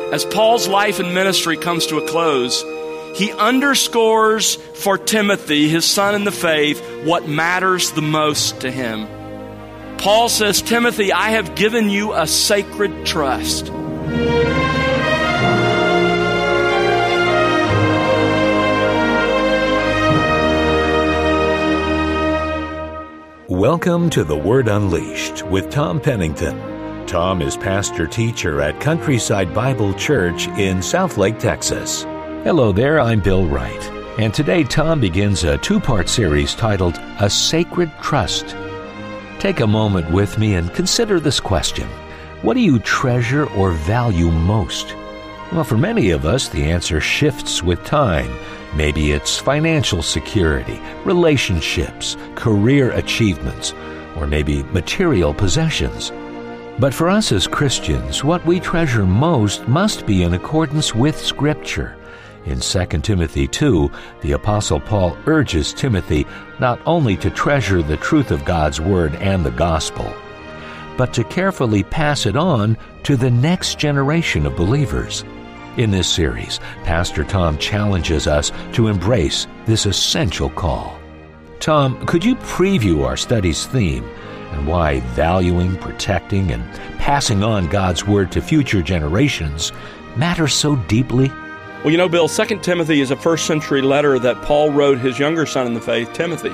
as Paul's life and ministry comes to a close, he underscores for Timothy, his son in the faith, what matters the most to him. Paul says, Timothy, I have given you a sacred trust. Welcome to The Word Unleashed with Tom Pennington. Tom is pastor-teacher at Countryside Bible Church in Southlake, Texas. Hello there, I'm Bill Wright. And today Tom begins a two-part series titled, A Sacred Trust. Take a moment with me and consider this question. What do you treasure or value most? Well, for many of us, the answer shifts with time. Maybe it's financial security, relationships, career achievements, or maybe material possessions. But for us as Christians, what we treasure most must be in accordance with Scripture. In 2 Timothy 2, the Apostle Paul urges Timothy not only to treasure the truth of God's Word and the Gospel, but to carefully pass it on to the next generation of believers. In this series, Pastor Tom challenges us to embrace this essential call. Tom, could you preview our study's theme and why valuing, protecting, and passing on God's Word to future generations matters so deeply? Well, you know, Bill, 2 Timothy is a first-century letter that Paul wrote his younger son in the faith, Timothy.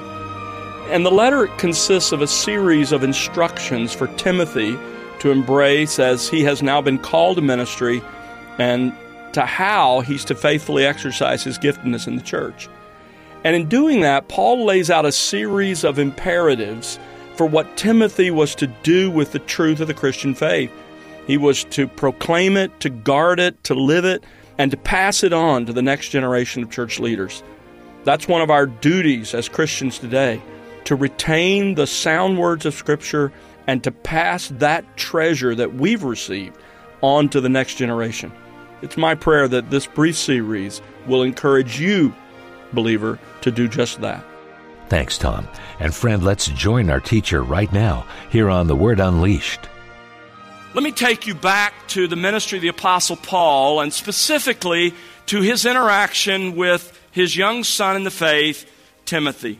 And the letter consists of a series of instructions for Timothy to embrace as he has now been called to ministry and to how he's to faithfully exercise his giftedness in the church. And in doing that, Paul lays out a series of imperatives for what Timothy was to do with the truth of the Christian faith. He was to proclaim it, to guard it, to live it, and to pass it on to the next generation of church leaders. That's one of our duties as Christians today, to retain the sound words of Scripture and to pass that treasure that we've received on to the next generation. It's my prayer that this brief series will encourage you, believer, to do just that. Thanks, Tom. And friend, let's join our teacher right now here on The Word Unleashed. Let me take you back to the ministry of the Apostle Paul, and specifically to his interaction with his young son in the faith, Timothy.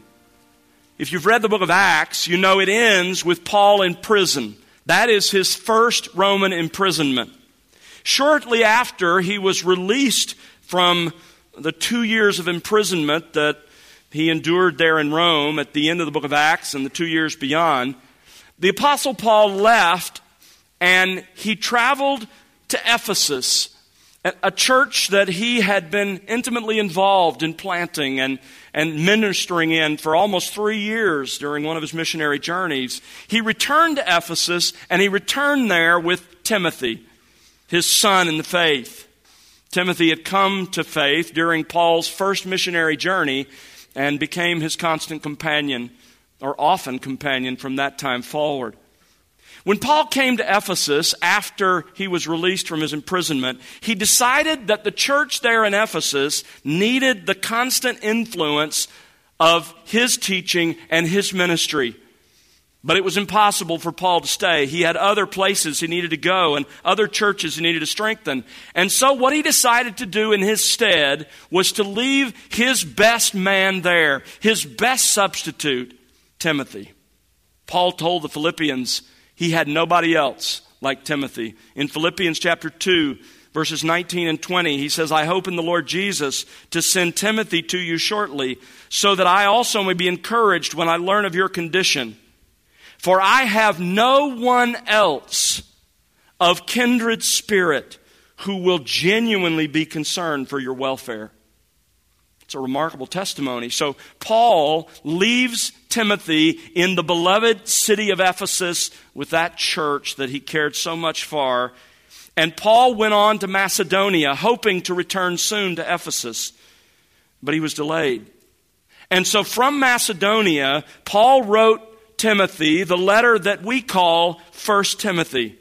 If you've read the book of Acts, you know it ends with Paul in prison. That is his first Roman imprisonment. Shortly after he was released from the 2 years of imprisonment that he endured there in Rome at the end of the book of Acts and the 2 years beyond, the Apostle Paul left and he traveled to Ephesus, a church that he had been intimately involved in planting and ministering in for almost 3 years during one of his missionary journeys. He returned to Ephesus, and he returned there with Timothy, his son in the faith. Timothy had come to faith during Paul's first missionary journey and became his constant companion, or often companion, from that time forward. When Paul came to Ephesus after he was released from his imprisonment, he decided that the church there in Ephesus needed the constant influence of his teaching and his ministry. But it was impossible for Paul to stay. He had other places he needed to go and other churches he needed to strengthen. And so what he decided to do in his stead was to leave his best man there, his best substitute, Timothy. Paul told the Philippians he had nobody else like Timothy. In Philippians chapter 2, verses 19 and 20, he says, I hope in the Lord Jesus to send Timothy to you shortly, so that I also may be encouraged when I learn of your condition. For I have no one else of kindred spirit who will genuinely be concerned for your welfare. It's a remarkable testimony. So Paul leaves Timothy in the beloved city of Ephesus with that church that he cared so much for. And Paul went on to Macedonia, hoping to return soon to Ephesus. But he was delayed. And so from Macedonia, Paul wrote Timothy the letter that we call 1 Timothy.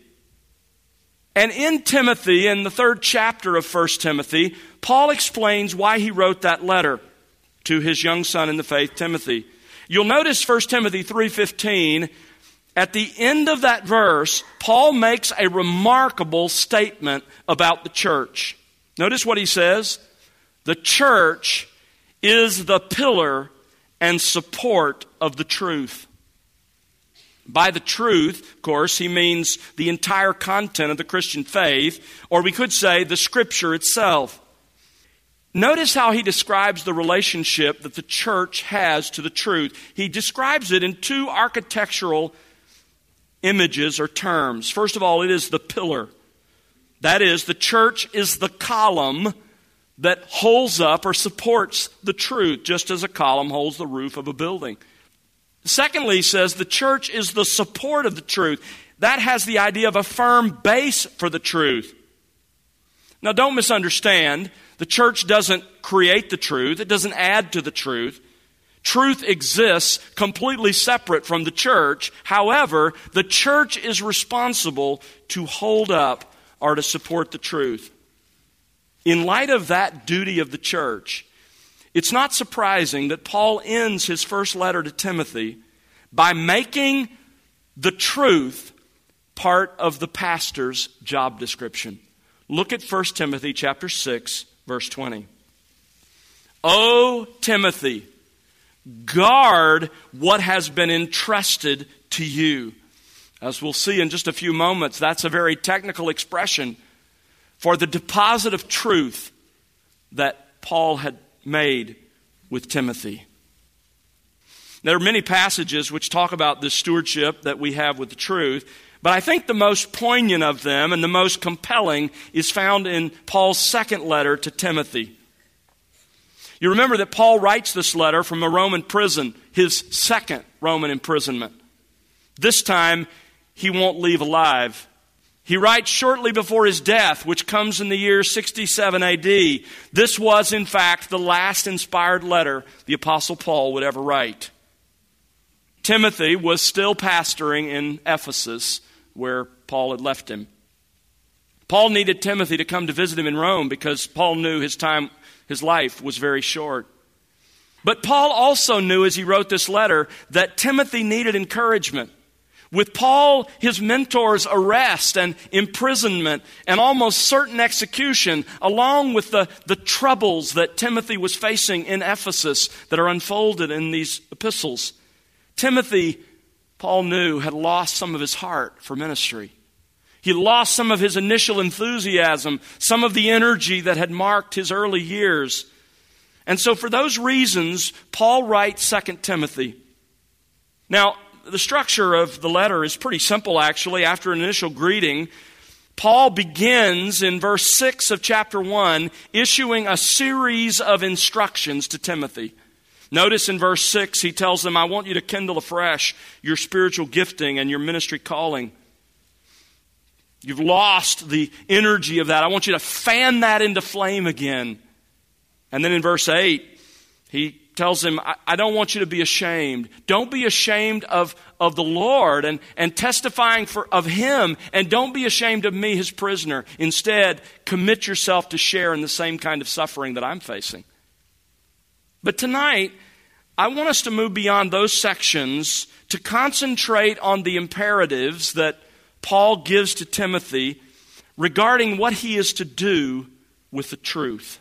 And in Timothy, in the 3rd chapter of 1 Timothy, Paul explains why he wrote that letter to his young son in the faith, Timothy. You'll notice 1 Timothy 3:15, At the end of that verse, Paul makes a remarkable statement about the church. Notice what he says. The church is the pillar and support of the truth. By the truth, of course, he means the entire content of the Christian faith, or we could say the Scripture itself. Notice how he describes the relationship that the church has to the truth. He describes it in two architectural images or terms. First of all, it is the pillar. That is, the church is the column that holds up or supports the truth, just as a column holds the roof of a building. Secondly, he says the church is the support of the truth. That has the idea of a firm base for the truth. Now, don't misunderstand. The church doesn't create the truth. It doesn't add to the truth. Truth exists completely separate from the church. However, the church is responsible to hold up or to support the truth. In light of that duty of the church, it's not surprising that Paul ends his first letter to Timothy by making the truth part of the pastor's job description. Look at 1 Timothy chapter 6, verse 20. O Timothy, guard what has been entrusted to you. As we'll see in just a few moments, that's a very technical expression for the deposit of truth that Paul had made with Timothy. There are many passages which talk about this stewardship that we have with the truth, but I think the most poignant of them and the most compelling is found in Paul's second letter to Timothy. You remember that Paul writes this letter from a Roman prison, his second Roman imprisonment. This time, he won't leave alive. He writes shortly before his death, which comes in the year 67 AD. This was, in fact, the last inspired letter the Apostle Paul would ever write. Timothy was still pastoring in Ephesus, where Paul had left him. Paul needed Timothy to come to visit him in Rome because Paul knew his life was very short. But Paul also knew as he wrote this letter that Timothy needed encouragement. With Paul, his mentor's arrest and imprisonment and almost certain execution, along with the troubles that Timothy was facing in Ephesus that are unfolded in these epistles, Timothy, Paul knew, had lost some of his heart for ministry. He lost some of his initial enthusiasm, some of the energy that had marked his early years. And so for those reasons, Paul writes 2 Timothy. Now, the structure of the letter is pretty simple, actually. After an initial greeting, Paul begins in verse 6 of chapter 1, issuing a series of instructions to Timothy. Notice in verse 6, he tells them, I want you to kindle afresh your spiritual gifting and your ministry calling. You've lost the energy of that. I want you to fan that into flame again. And then in verse 8, he tells him, I don't want you to be ashamed. Don't be ashamed of the Lord and testifying of Him. And don't be ashamed of me, His prisoner. Instead, commit yourself to share in the same kind of suffering that I'm facing. But tonight, I want us to move beyond those sections to concentrate on the imperatives that Paul gives to Timothy regarding what he is to do with the truth.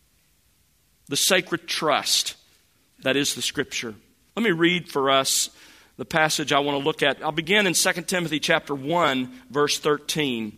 The sacred trust that is the Scripture. Let me read for us the passage I want to look at. I'll begin in 2 Timothy chapter 1, verse 13.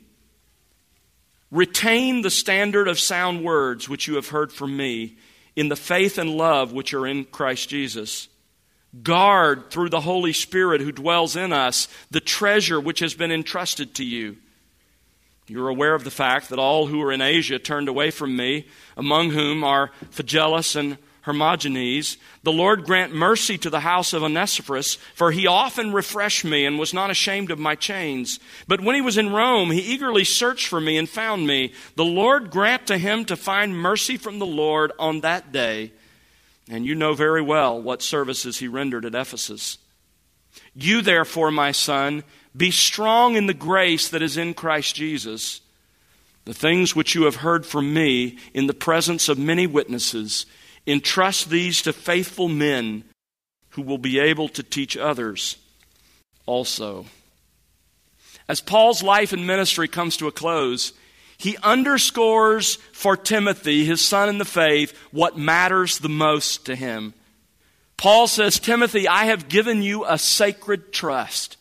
Retain the standard of sound words which you have heard from me in the faith and love which are in Christ Jesus. Guard through the Holy Spirit who dwells in us the treasure which has been entrusted to you. You're aware of the fact that all who are in Asia turned away from me, among whom are Phygelus and Hermogenes. The Lord grant mercy to the house of Onesiphorus, for he often refreshed me and was not ashamed of my chains. But when he was in Rome, he eagerly searched for me and found me. The Lord grant to him to find mercy from the Lord on that day. And you know very well what services he rendered at Ephesus. You therefore, my son, be strong in the grace that is in Christ Jesus. The things which you have heard from me in the presence of many witnesses, entrust these to faithful men who will be able to teach others. also. As Paul's life and ministry comes to a close, he underscores for Timothy, his son in the faith, what matters the most to him. Paul says, Timothy, I have given you a sacred trust.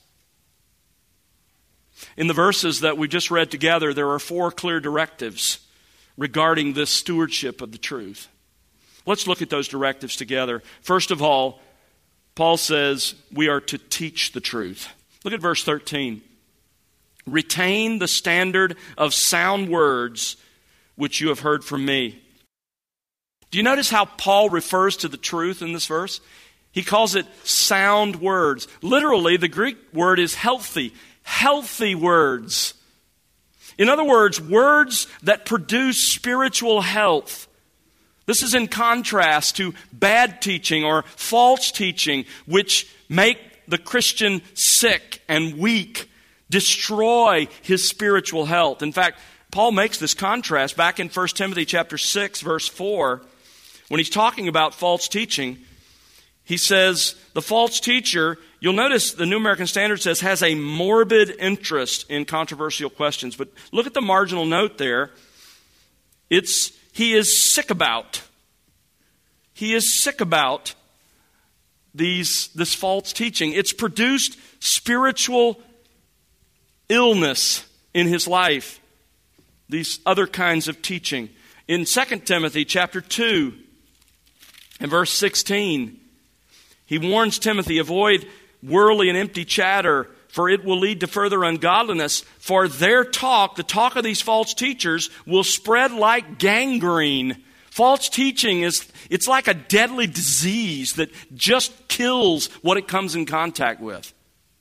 In the verses that we just read together, there are 4 clear directives regarding this stewardship of the truth. Let's look at those directives together. First of all, Paul says we are to teach the truth. Look at verse 13. Retain the standard of sound words which you have heard from me. Do you notice how Paul refers to the truth in this verse? He calls it sound words. Literally, the Greek word is healthy. Healthy words. In other words, words that produce spiritual health. This is in contrast to bad teaching or false teaching, which make the Christian sick and weak, destroy his spiritual health. In fact, Paul makes this contrast back in 1 Timothy chapter 6, verse 4. When he's talking about false teaching, he says, the false teacher, you'll notice the New American Standard says, has a morbid interest in controversial questions. But look at the marginal note there. He is sick about. He is sick about this false teaching. It's produced spiritual illness in his life. These other kinds of teaching. In 2 Timothy chapter 2 and verse 16, he warns Timothy, avoid worldly and empty chatter, for it will lead to further ungodliness. For their talk, the talk of these false teachers, will spread like gangrene. False teaching it's like a deadly disease that just kills what it comes in contact with.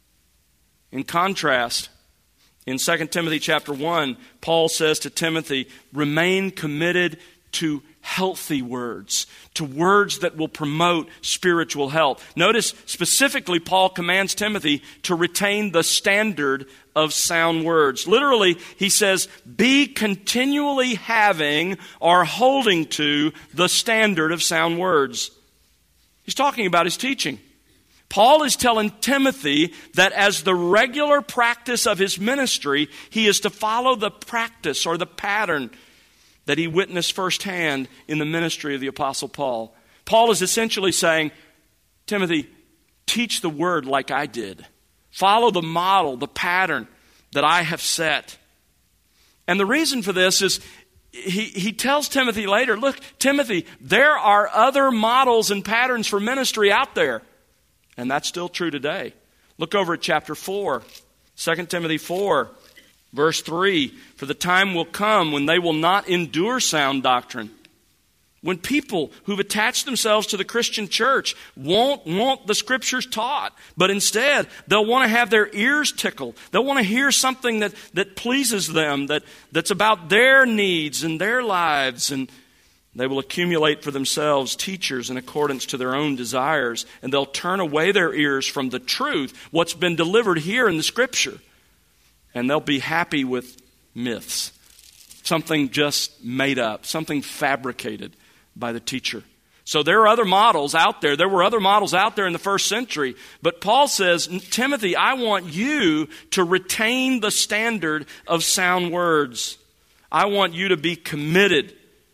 In contrast, in 2 Timothy chapter 1, Paul says to Timothy, remain committed to healthy words, to words that will promote spiritual health. Notice specifically Paul commands Timothy to retain the standard of sound words. Literally, he says, be continually having or holding to the standard of sound words. He's talking about his teaching. Paul is telling Timothy that as the regular practice of his ministry, he is to follow the practice or the pattern that he witnessed firsthand in the ministry of the Apostle Paul. Paul is essentially saying, Timothy, teach the word like I did. Follow the model, the pattern that I have set. And the reason for this is he tells Timothy later, look, Timothy, there are other models and patterns for ministry out there. And that's still true today. Look over at chapter 4, 2 Timothy 4, verse 3. For the time will come when they will not endure sound doctrine. When people who've attached themselves to the Christian church won't want the Scriptures taught, but instead they'll want to have their ears tickled. They'll want to hear something that pleases them, that's about their needs and their lives. And they will accumulate for themselves teachers in accordance to their own desires, and they'll turn away their ears from the truth, what's been delivered here in the Scripture. And they'll be happy with myths, something just made up, something fabricated by the teacher. So there are other models out there. There were other models out there in the first century. But Paul says, Timothy, I want you to retain the standard of sound words. I want you to be committed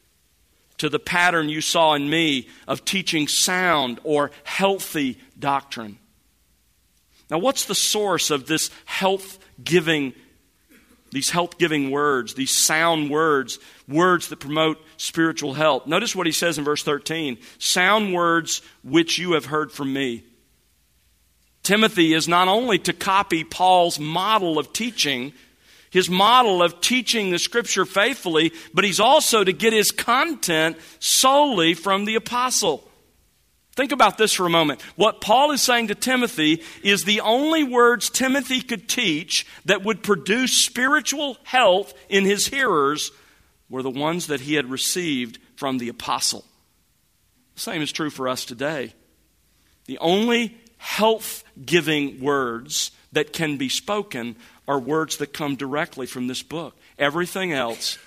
to the pattern you saw in me of teaching sound or healthy doctrine. Now, what's the source of this health-giving words, these sound words, words that promote spiritual health? Notice what he says in verse 13. Sound words which you have heard from me. Timothy is not only to copy Paul's model of teaching, his model of teaching the Scripture faithfully, but he's also to get his content solely from the apostle. Think about this for a moment. What Paul is saying to Timothy is the only words Timothy could teach that would produce spiritual health in his hearers were the ones that he had received from the apostle. The same is true for us today. The only health-giving words that can be spoken are words that come directly from this book. Everything else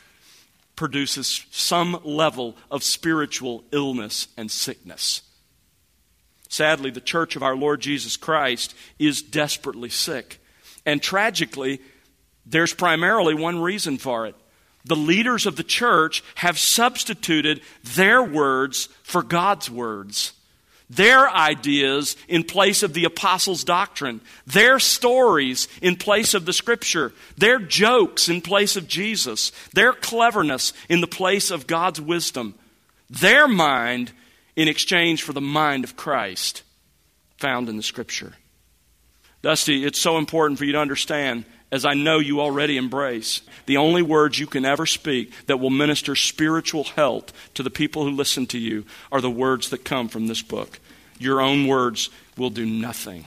produces some level of spiritual illness and sickness. Sadly, the church of our Lord Jesus Christ is desperately sick. And tragically, there's primarily one reason for it. The leaders of the church have substituted their words for God's words. Their ideas in place of the apostles' doctrine. Their stories in place of the Scripture. Their jokes in place of Jesus. Their cleverness in the place of God's wisdom. Their mind in exchange for the mind of Christ found in the Scripture. Dusty, it's so important for you to understand, as I know you already embrace, the only words you can ever speak that will minister spiritual health to the people who listen to you are the words that come from this book. Your own words will do nothing.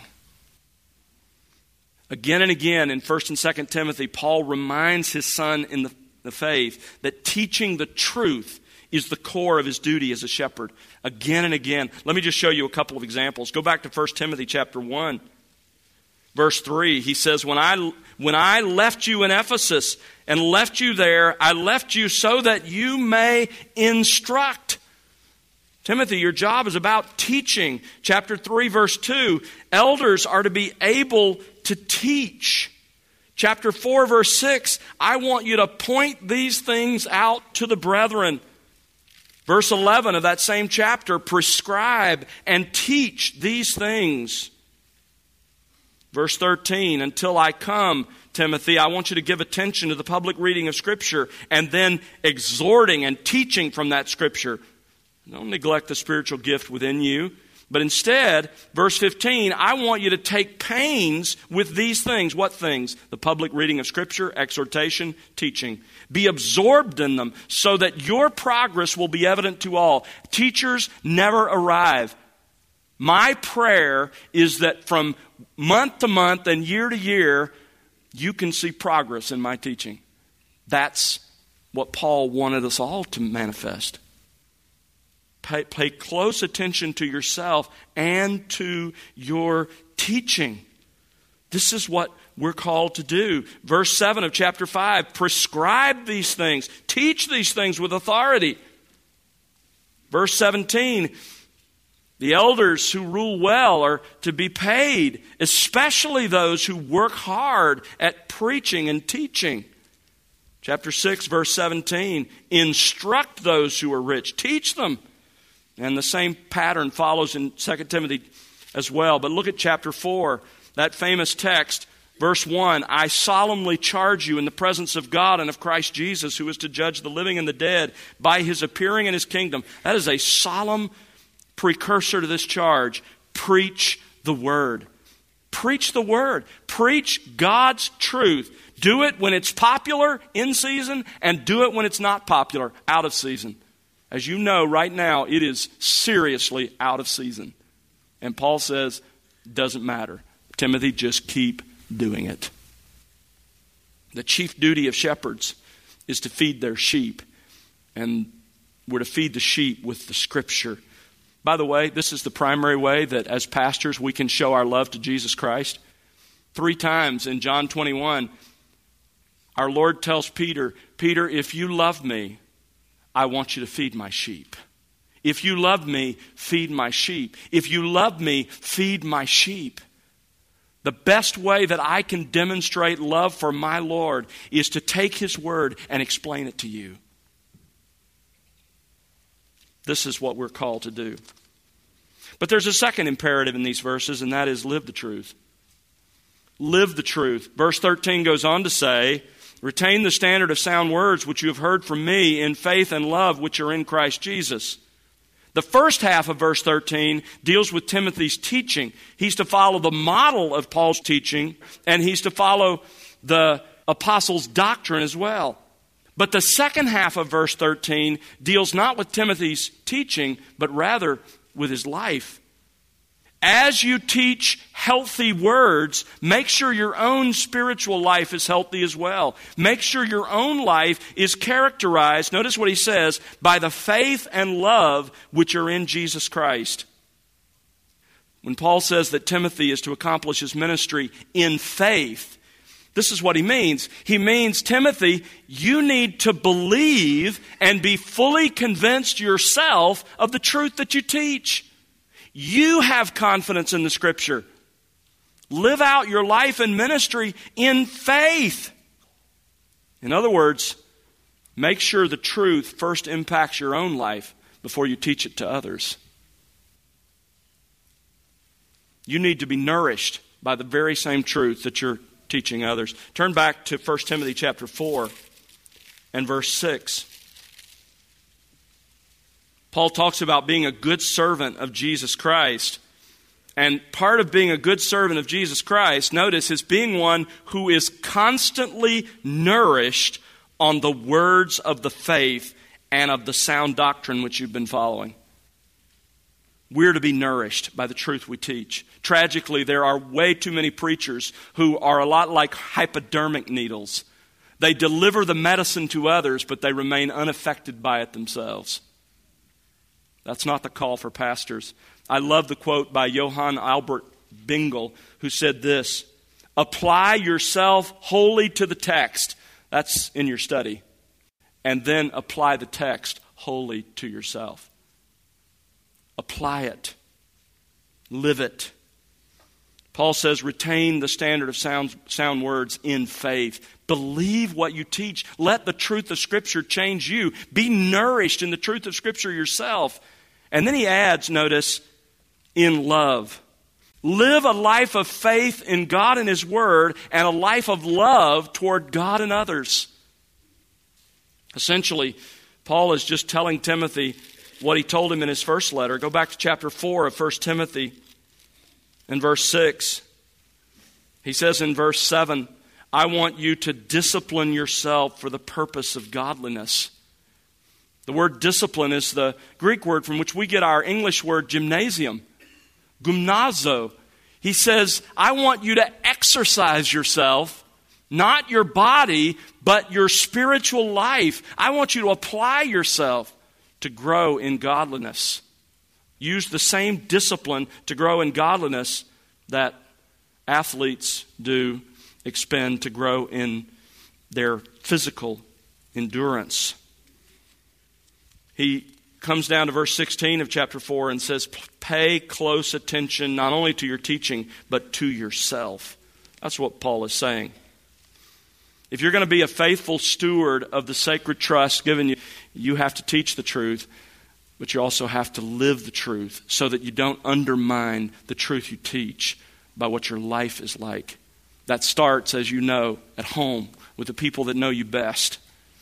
Again and again in 1 and 2 Timothy, Paul reminds his son in the faith that teaching the truth is the core of his duty as a shepherd. Again and again. Let me just show you a couple of examples. Go back to 1 Timothy chapter 1. Verse 3, he says, When I left you in Ephesus and left you there, I left you so that you may instruct. Timothy, your job is about teaching. Chapter 3, verse 2, elders are to be able to teach. Chapter 4, verse 6, I want you to point these things out to the brethren. Verse 11 of that same chapter, prescribe and teach these things. Verse 13, until I come, Timothy, I want you to give attention to the public reading of Scripture and then exhorting and teaching from that Scripture. Don't neglect the spiritual gift within you. But instead, verse 15, I want you to take pains with these things. What things? The public reading of Scripture, exhortation, teaching. Be absorbed in them so that your progress will be evident to all. Teachers never arrive. My prayer is that from month to month and year to year, you can see progress in my teaching. That's what Paul wanted us all to manifest. Pay close attention to yourself and to your teaching. This is what we're called to do. Verse 7 of chapter 5, prescribe these things. Teach these things with authority. Verse 17, the elders who rule well are to be paid, especially those who work hard at preaching and teaching. Chapter 6, verse 17, instruct those who are rich. Teach them. And the same pattern follows in 2 Timothy as well. But look at chapter 4, that famous text, verse 1, I solemnly charge you in the presence of God and of Christ Jesus, who is to judge the living and the dead by his appearing in his kingdom. That is a solemn precursor to this charge. Preach the word. Preach the word. Preach God's truth. Do it when it's popular, in season, and do it when it's not popular, out of season. As you know, right now, it is seriously out of season. And Paul says, doesn't matter. Timothy, just keep doing it. The chief duty of shepherds is to feed their sheep. And we're to feed the sheep with the Scripture. By the way, this is the primary way that as pastors we can show our love to Jesus Christ. 3 times in John 21, our Lord tells Peter, Peter, if you love me, I want you to feed my sheep. If you love me, feed my sheep. If you love me, feed my sheep. The best way that I can demonstrate love for my Lord is to take His word and explain it to you. This is what we're called to do. But there's a second imperative in these verses, and that is live the truth. Live the truth. Verse 13 goes on to say, retain the standard of sound words which you have heard from me in faith and love which are in Christ Jesus. The first half of verse 13 deals with Timothy's teaching. He's to follow the model of Paul's teaching, and he's to follow the apostles' doctrine as well. But the second half of verse 13 deals not with Timothy's teaching, but rather with his life. As you teach healthy words, make sure your own spiritual life is healthy as well. Make sure your own life is characterized, notice what he says, by the faith and love which are in Jesus Christ. When Paul says that Timothy is to accomplish his ministry in faith, this is what he means. He means, Timothy, you need to believe and be fully convinced yourself of the truth that you teach. You have confidence in the Scripture. Live out your life and ministry in faith. In other words, make sure the truth first impacts your own life before you teach it to others. You need to be nourished by the very same truth that you're teaching others. Turn back to 1 Timothy chapter 4 and verse 6. Paul talks about being a good servant of Jesus Christ. And part of being a good servant of Jesus Christ, notice, is being one who is constantly nourished on the words of the faith and of the sound doctrine which you've been following. We're to be nourished by the truth we teach. Tragically, there are way too many preachers who are a lot like hypodermic needles. They deliver the medicine to others, but they remain unaffected by it themselves. That's not the call for pastors. I love the quote by Johann Albert Bingel, who said this: apply yourself wholly to the text. That's in your study. And then apply the text wholly to yourself. Apply it. Live it. Paul says, retain the standard of sound words in faith. Believe what you teach. Let the truth of Scripture change you. Be nourished in the truth of Scripture yourself. And then he adds, notice, in love. Live a life of faith in God and His Word and a life of love toward God and others. Essentially, Paul is just telling Timothy what he told him in his first letter. Go back to chapter 4 of 1 Timothy and verse 6. He says in verse 7, I want you to discipline yourself for the purpose of godliness. The word discipline is the Greek word from which we get our English word gymnasium, gymnazo. He says, I want you to exercise yourself, not your body, but your spiritual life. I want you to apply yourself to grow in godliness. Use the same discipline to grow in godliness that athletes do expend to grow in their physical endurance. He comes down to verse 16 of chapter 4 and says, pay close attention not only to your teaching, but to yourself. That's what Paul is saying. If you're going to be a faithful steward of the sacred trust given you, you have to teach the truth, but you also have to live the truth so that you don't undermine the truth you teach by what your life is like. That starts, as you know, at home with the people that know you best.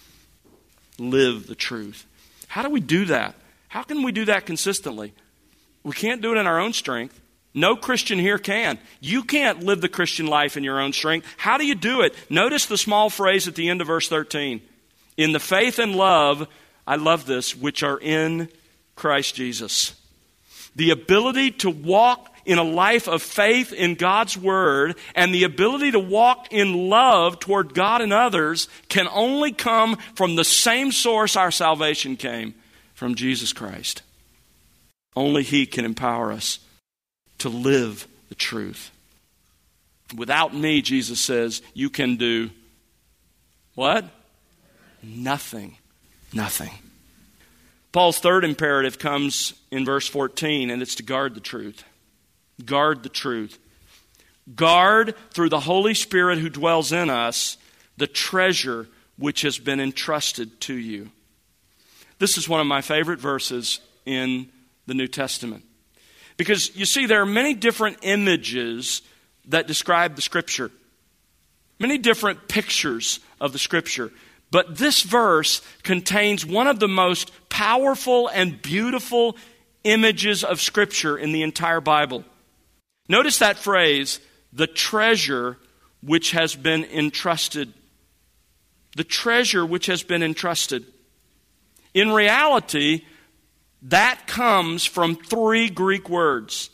Live the truth. How do we do that? How can we do that consistently? We can't do it in our own strength. No Christian here can. You can't live the Christian life in your own strength. How do you do it? Notice the small phrase at the end of verse 13. In the faith and love, I love this, which are in Christ Jesus. The ability to walk in a life of faith in God's Word and the ability to walk in love toward God and others can only come from the same source our salvation came, from Jesus Christ. Only He can empower us to live the truth. Without me, Jesus says, you can do what? Nothing. Nothing. Paul's third imperative comes in verse 14, and it's to guard the truth. Guard the truth. Guard through the Holy Spirit who dwells in us the treasure which has been entrusted to you. This is one of my favorite verses in the New Testament. Because, you see, there are many different images that describe the Scripture. Many different pictures of the Scripture. But this verse contains one of the most powerful and beautiful images of Scripture in the entire Bible. Notice that phrase, the treasure which has been entrusted. The treasure which has been entrusted. In reality, that comes from 3 Greek words.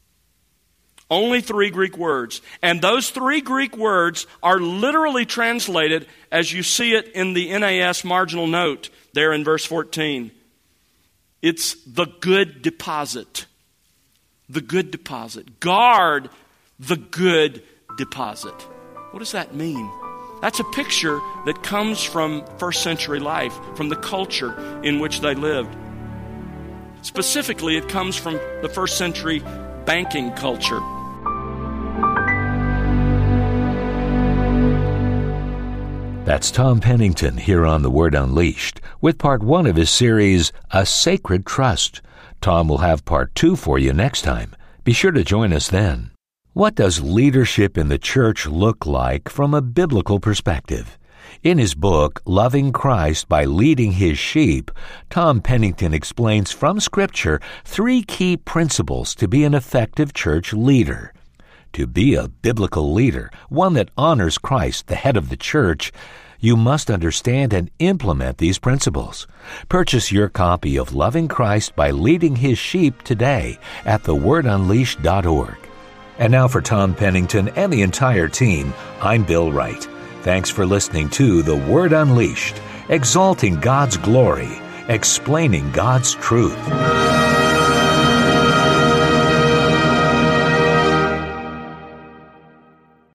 Only 3 Greek words. And those 3 Greek words are literally translated as you see it in the NAS marginal note there in verse 14. It's the good deposit. The good deposit. Guard the good deposit. What does that mean? That's a picture that comes from first century life, from the culture in which they lived. Specifically, it comes from the first century banking culture. That's Tom Pennington here on The Word Unleashed with part 1 of his series, A Sacred Trust. Tom will have part 2 for you next time. Be sure to join us then. What does leadership in the church look like from a biblical perspective? In his book, Loving Christ by Leading His Sheep, Tom Pennington explains from Scripture 3 key principles to be an effective church leader. To be a biblical leader, one that honors Christ, the head of the church, you must understand and implement these principles. Purchase your copy of Loving Christ by Leading His Sheep today at thewordunleashed.org. And now for Tom Pennington and the entire team, I'm Bill Wright. Thanks for listening to The Word Unleashed, exalting God's glory, explaining God's truth.